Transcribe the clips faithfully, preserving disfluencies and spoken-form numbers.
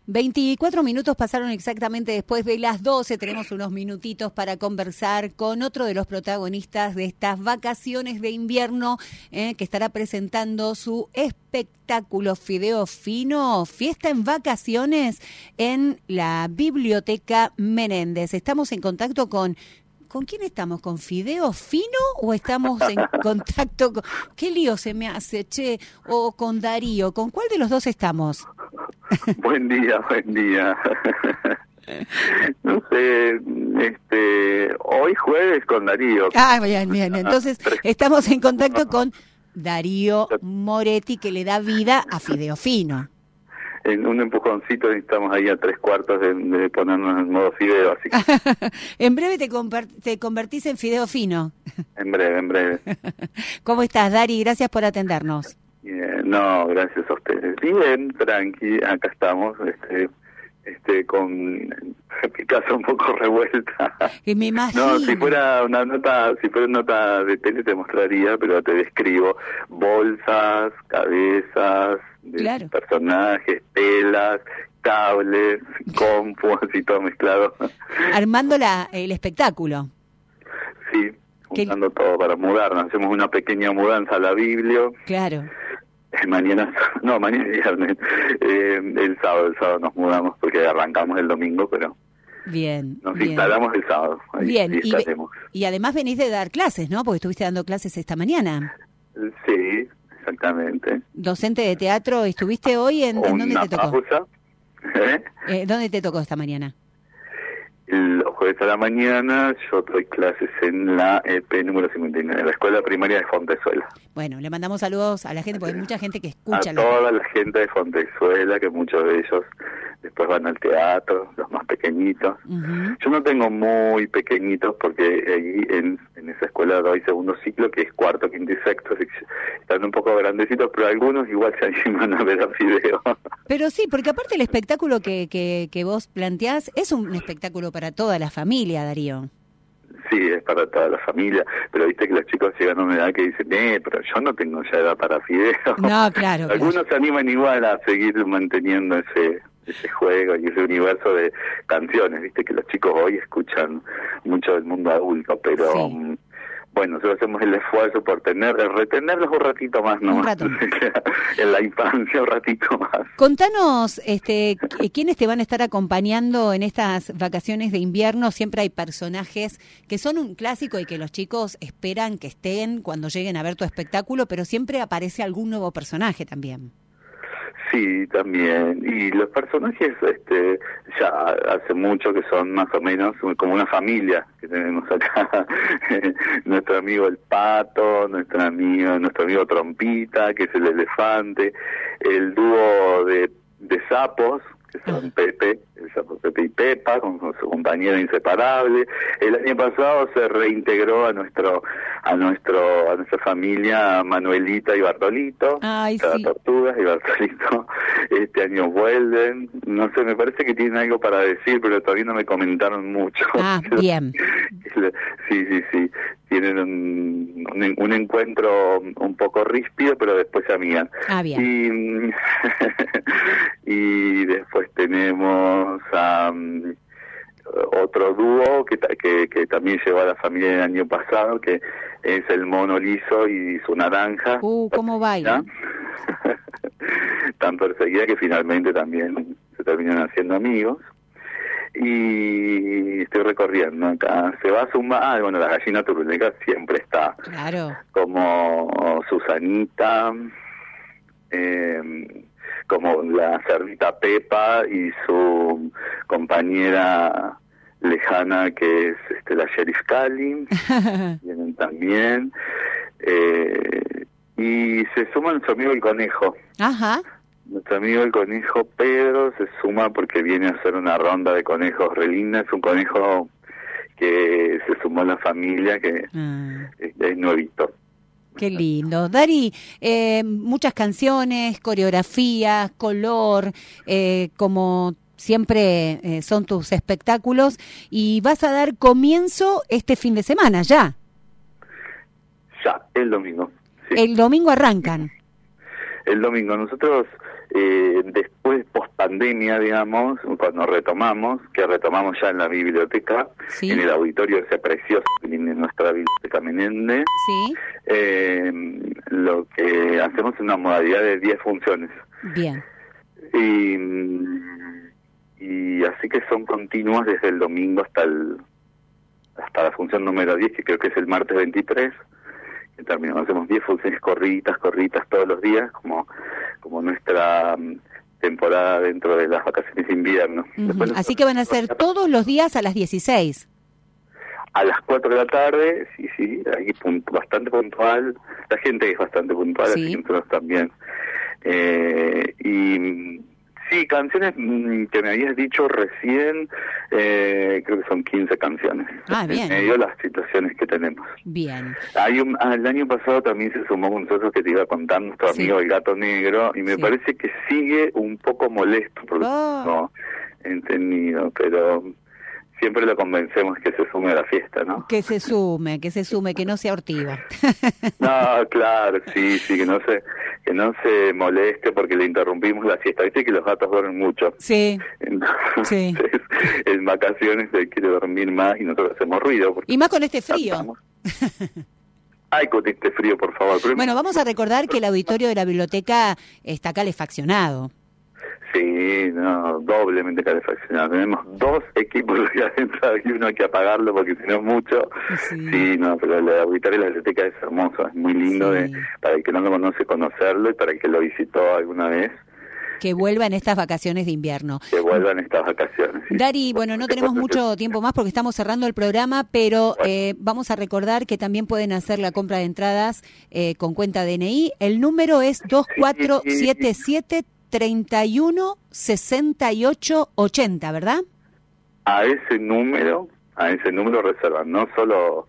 veinticuatro minutos pasaron exactamente después de las doce. Tenemos unos minutitos para conversar con otro de los protagonistas de estas vacaciones de invierno, eh, que estará presentando su espectáculo Fideo Fino, Fiesta en Vacaciones, en la Biblioteca Menéndez. Estamos en contacto con... ¿Con quién estamos? ¿Con Fideo Fino o estamos en contacto con... ¿Qué lío se me hace, che? ¿O con Darío? ¿Con cuál de los dos estamos? Buen día, buen día. No sé, este, hoy jueves con Darío. Ah, bien, bien. Entonces estamos en contacto con Darío Moretti, que le da vida a Fideo Fino. En un empujoncito estamos ahí a tres cuartos de, de ponernos en modo Fideo, así que... En breve te, te convertís en Fideo Fino. En breve, en breve. ¿Cómo estás, Dari? Gracias por atendernos. Bien, no, gracias a ustedes. Bien, tranqui, acá estamos, este, este, con mi casa un poco revuelta. Que me imagino. No, si fuera una nota, si fuera una nota de tele te mostraría, pero te describo bolsas, cabezas, claro, personajes, telas, cables, compu, así todo mezclado. Armando la, el espectáculo. Sí, juntando todo para mudarnos. Hacemos una pequeña mudanza a la Biblia. Claro. Mañana, no, mañana es viernes. Eh, el sábado, el sábado nos mudamos porque arrancamos el domingo, pero bien, nos bien. instalamos el sábado. Ahí, bien, ahí y, y además venís de dar clases, ¿no? Porque estuviste dando clases esta mañana. Sí, exactamente. Docente de teatro, ¿estuviste hoy en, ¿en dónde te tocó? Pausa. ¿Eh? Eh, ¿Dónde te tocó esta mañana? Los jueves a la mañana yo doy clases en la E P número cincuenta y nueve, en la Escuela Primaria de Fontezuela. Bueno, le mandamos saludos a la gente, porque hay mucha gente que escucha. A la toda la gente de Fontezuela, que muchos de ellos después van al teatro, los más pequeñitos. Uh-huh. Yo no tengo muy pequeñitos porque ahí en, en esa escuela doy segundo ciclo, que es cuarto, quinto y sexto, así que están un poco grandecitos, pero algunos igual se animan a ver a Fideo. Pero sí, porque aparte el espectáculo que, que, que vos planteás es un espectáculo para toda la familia, Darío. Sí, es para toda la familia, pero viste que los chicos llegan a una edad que dicen, eh, pero yo no tengo ya edad para Fideo. No, claro. Algunos claro. se animan igual a seguir manteniendo ese ese juego y ese universo de canciones, viste que los chicos hoy escuchan mucho del mundo adulto, pero sí. um, bueno, nosotros hacemos el esfuerzo por tener, retenerlos un ratito más, ¿no? Un rato. En la infancia un ratito más. Contanos, este, ¿quiénes te van a estar acompañando en estas vacaciones de invierno? Siempre hay personajes que son un clásico y que los chicos esperan que estén cuando lleguen a ver tu espectáculo, pero siempre aparece algún nuevo personaje también. Sí, también. Y los personajes, este, ya hace mucho que son más o menos como una familia que tenemos acá. Nuestro amigo el Pato, nuestro amigo, nuestro amigo Trompita, que es el elefante, el dúo de, de sapos, que son Pepe, el sapo Pepe y Pepa, con, con su compañera inseparable. El año pasado se reintegró a nuestro, a nuestro, a nuestra familia Manuelita y Bartolito, Ay, las sí. tortugas y Bartolito. Este año vuelven, no sé, me parece que tienen algo para decir, pero todavía no me comentaron mucho. Ah, bien. Sí, sí, sí. Tienen un, un, un encuentro un poco ríspido, pero después se amigan. Ah, bien. Y, y después tenemos a um, otro dúo que, que que también llevó a la familia el año pasado, que es el mono liso y su naranja. Uh, ¿cómo baila? Tan perseguida que finalmente también se terminan haciendo amigos. Y estoy recorriendo acá. Se va a sumar, ah, bueno, la gallina turuleca siempre está. Claro. Como Susanita, eh, como la cerdita Pepa y su compañera lejana que es este, la Sheriff Cali. Vienen también. Eh, y se suma nuestro amigo el conejo. Ajá. Nuestro amigo el conejo Pedro se suma porque viene a hacer una ronda de conejos re linda. Es un conejo que se sumó a la familia, que ah. es, es nuevito. Qué lindo. Dari, eh, muchas canciones, coreografías, color, eh, como siempre eh, son tus espectáculos, y vas a dar comienzo este fin de semana, ya. Ya, el domingo. Sí. El domingo arrancan. El domingo. Nosotros eh, después, post pandemia, digamos, cuando retomamos, que retomamos ya en la biblioteca, ¿Sí? en el auditorio ese precioso que tiene nuestra biblioteca Menéndez, Sí. eh, lo que hacemos es una modalidad de diez funciones. Bien. Y, y así que son continuas desde el domingo hasta el hasta la función número diez, que creo que es el martes veintitrés, que terminamos, hacemos diez funciones corritas, corritas todos los días, como, como nuestra um, temporada dentro de las vacaciones de invierno. Uh-huh. Así que van a ser todos los días a las dieciséis. A las cuatro de la tarde, sí, sí, ahí punto, bastante puntual, la gente es bastante puntual, Sí. así que nosotros también. Eh, y sí, canciones mm, que me habías dicho recién, eh, creo que son quince canciones. Ah, bien. En medio de las situaciones que tenemos. Bien. Hay un, ah, el año pasado también se sumó con nosotros, que te iba a contar, nuestro Sí. amigo el Gato Negro, y me Sí. parece que sigue un poco molesto, porque Oh. no he entendido, pero siempre lo convencemos que se sume a la fiesta, ¿no? Que se sume, que se sume, que no sea ortiva. No, claro, sí, sí, que no se que no se moleste porque le interrumpimos la siesta. Viste que los gatos duermen mucho. Sí. Entonces, Sí. en vacaciones él quiere dormir más y nosotros hacemos ruido. Porque Y más con este frío. cantamos. Ay, con este frío, por favor. Pero Bueno, vamos a recordar que el auditorio de la biblioteca está calefaccionado. sí, no, doblemente calefaccionado. Tenemos dos equipos aquí adentro y uno hay que apagarlo porque si no es mucho. Sí. Sí, no, pero el auditorio de la biblioteca es hermoso, es muy lindo Sí. de, para el que no lo conoce conocerlo y para el que lo visitó alguna vez, Que vuelva en estas vacaciones de invierno. que vuelvan estas vacaciones. Sí. Dari, bueno, no tenemos mucho tiempo más porque estamos cerrando el programa, pero eh, vamos a recordar que también pueden hacer la compra de entradas eh, con cuenta D N I. El número es dos cuatro siete siete, treinta y uno, sesenta y ocho, ochenta, ¿verdad? A ese número, a ese número reservan no solo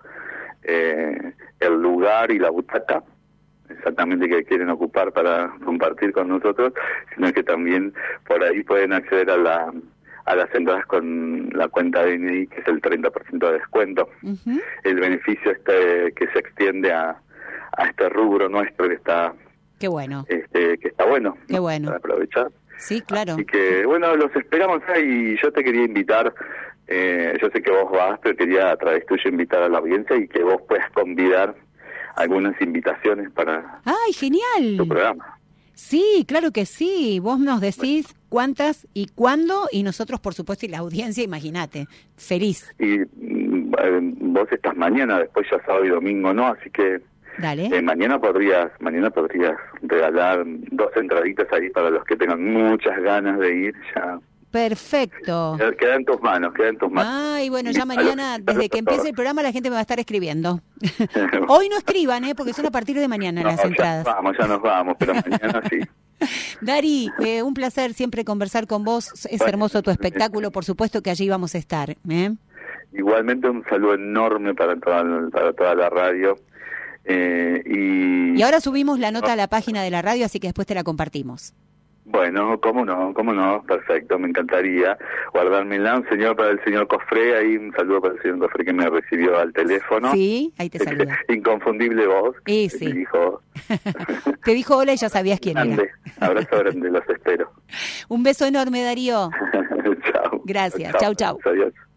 eh, el lugar y la butaca, exactamente que quieren ocupar para compartir con nosotros, sino que también por ahí pueden acceder a la a las entradas con la cuenta D N I, que es el treinta por ciento de descuento. Uh-huh. El beneficio este que se extiende a, a este rubro nuestro que está Qué bueno. este que está bueno, Qué ¿no? bueno. Para aprovechar. Sí, claro. Así que, bueno, los esperamos ahí. Yo te quería invitar, eh, yo sé que vos vas, pero quería a través tuyo invitar a la audiencia y que vos puedas convidar algunas invitaciones para ¡Ay, tu genial! programa. Sí, claro que sí. Vos nos decís cuántas y cuándo, y nosotros, por supuesto, y la audiencia, imagínate. Feliz. Y mm, eh, vos estás mañana, después ya sábado y domingo, ¿no? Así que Dale. eh, mañana podrías mañana podrías regalar dos entraditas ahí para los que tengan muchas ganas de ir. Ya Perfecto. queda en tus manos, queda en tus manos. Ay, bueno, ya A los- mañana, a los desde que empiece todos. el programa, la gente me va a estar escribiendo. Hoy no escriban, ¿eh? Porque son a partir de mañana No, las ya entradas. nos vamos, ya nos vamos, pero mañana sí. Dari, eh, un placer siempre conversar con vos. Es Bueno, hermoso tu espectáculo, por supuesto que allí vamos a estar. ¿eh? Igualmente un saludo enorme para toda, para toda la radio. Eh, y, Y ahora subimos la nota a la página de la radio, así que después te la compartimos. bueno, cómo no, cómo no, perfecto, me encantaría guardármela. Un señor para el señor Cofré, ahí un saludo para el señor Cofré que me recibió al teléfono. Sí, ahí te saluda. Inconfundible voz. Y que sí. me dijo, Te dijo hola y ya sabías quién era. grande, abrazo grande, los espero. Un beso enorme, Darío. Chao. Gracias, chau, chau. Adiós.